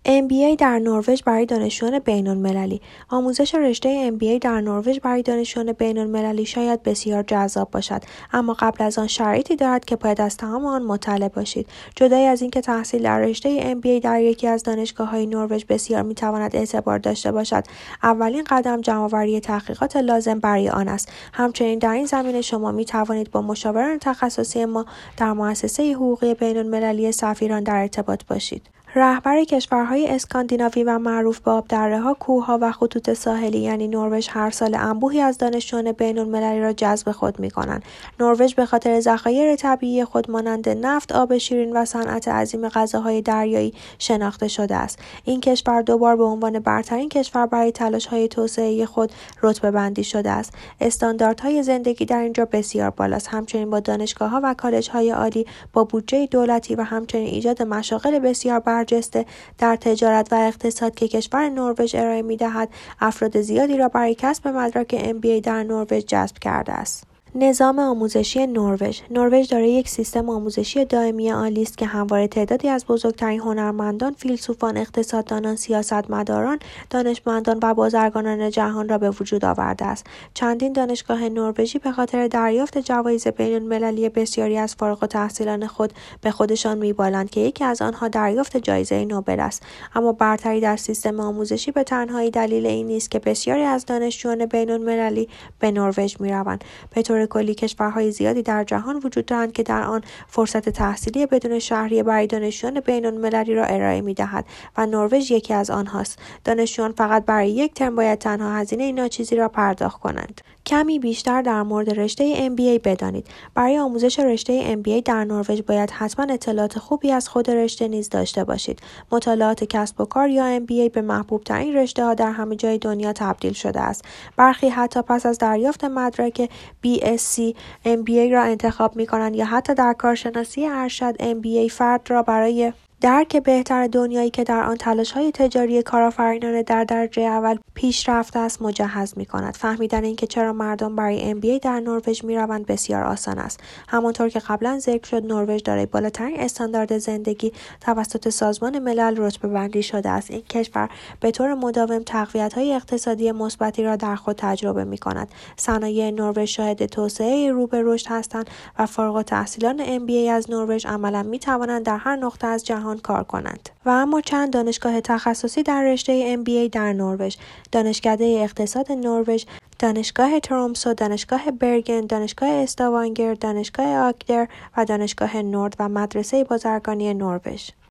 MBA در نروژ برای دانشجویان بین‌المللی. آموزش رشته MBA در نروژ برای دانشجویان بین‌المللی شاید بسیار جذاب باشد، اما قبل از آن شرایطی دارد که باید از تمام آن مطلع باشید. جدای از اینکه تحصیل در رشته MBA در یکی از دانشگاه‌های نروژ بسیار می‌تواند اعتبار داشته باشد، اولین قدم جمع‌آوری تحقیقات لازم برای آن است. همچنین در این زمینه شما می‌توانید با مشاوران تخصصی ما در مؤسسه حقوقی بین‌المللی سفیران در ارتباط باشید. رهبر کشورهای اسکاندیناوی و معروف به آبدره‌ها، کوه‌ها و خطوط ساحلی یعنی نروژ هر سال انبوهی از دانشجویان بین‌المللی را جذب خود می‌کنند. نروژ به خاطر ذخایر طبیعی خود مانند نفت، آب شیرین و صنعت عظیم غذاهای دریایی شناخته شده است. این کشور دوبار به عنوان برترین کشور برای تلاش‌های توسعه خود رتبه‌بندی شده است. استانداردهای زندگی در اینجا بسیار بالاست. همچنین با دانشگاه‌ها و کالج‌های عالی با بودجه دولتی و همچنین ایجاد مشاغل بسیار برجسته در تجارت و اقتصاد که کشور نروژ ارائه می‌دهد، افراد زیادی را برای کسب مدرک MBA در نروژ جذب کرده است. نظام آموزشی نروژ. نروژ دارای یک سیستم آموزشی دائمی عالی است که همواره تعدادی از بزرگترین هنرمندان، فیلسوفان، اقتصاددانان، سیاستمداران، دانشمندان و بازرگانان جهان را به وجود آورده است. چندین دانشگاه نروژی به خاطر دریافت جوایز بین‌المللی بسیاری از فارغ‌التحصیلان خود به خودشان می‌بالند که یکی از آنها دریافت جایزه نوبل است. اما برتری در سیستم آموزشی به تنهایی دلیل این نیست که بسیاری از دانشجویان بین‌المللی به نروژ می‌روند. به طور کلی کشورهای زیادی در جهان وجود دارند که در آن فرصت تحصیلی بدون شهریه برای دانشجویان بین‌المللی را ارائه می‌دهد و نروژ یکی از آنهاست. دانشجویان فقط برای یک ترم باید تنها هزینه ناچیزی را پرداخت کنند. کمی بیشتر در مورد رشته MBA بدانید. برای آموزش رشته MBA در نروژ باید حتما اطلاعات خوبی از خود رشته نیز داشته باشید. مطالعات کسب و کار یا MBA به محبوب ترین رشته‌ها در همه جای دنیا تبدیل شده است. برخی حتی پس از دریافت مدرک BSc MBA را انتخاب می‌کنند یا حتی در کارشناسی ارشد MBA فرد را برای درک بهتر دنیایی که در آن تلاش‌های تجاری کارآفرینان در درجه اول پیشرفته است مجهز می‌کند. فهمیدن اینکه چرا مردم برای MBA در نروژ می‌روند بسیار آسان است. همانطور که قبلا ذکر شد، نروژ دارای بالاترین استاندارد زندگی توسط سازمان ملل رتبه‌بندی شده است. این کشور به طور مداوم تقویت‌های اقتصادی مثبتی را در خود تجربه می‌کند. صنایع نروژ شاهد توسعه رو به رشد هستند و فارغ‌التحصیلان MBA از نروژ عملاً می‌توانند در هر نقطه از جهان کار کنند. و اما چند دانشگاه تخصصی در رشته MBA در نروژ: دانشکده اقتصاد نروژ، دانشگاه ترومسو، دانشگاه برگن، دانشگاه استاوانگر، دانشگاه آگدر و دانشگاه نورد و مدرسه بازرگانی نروژ.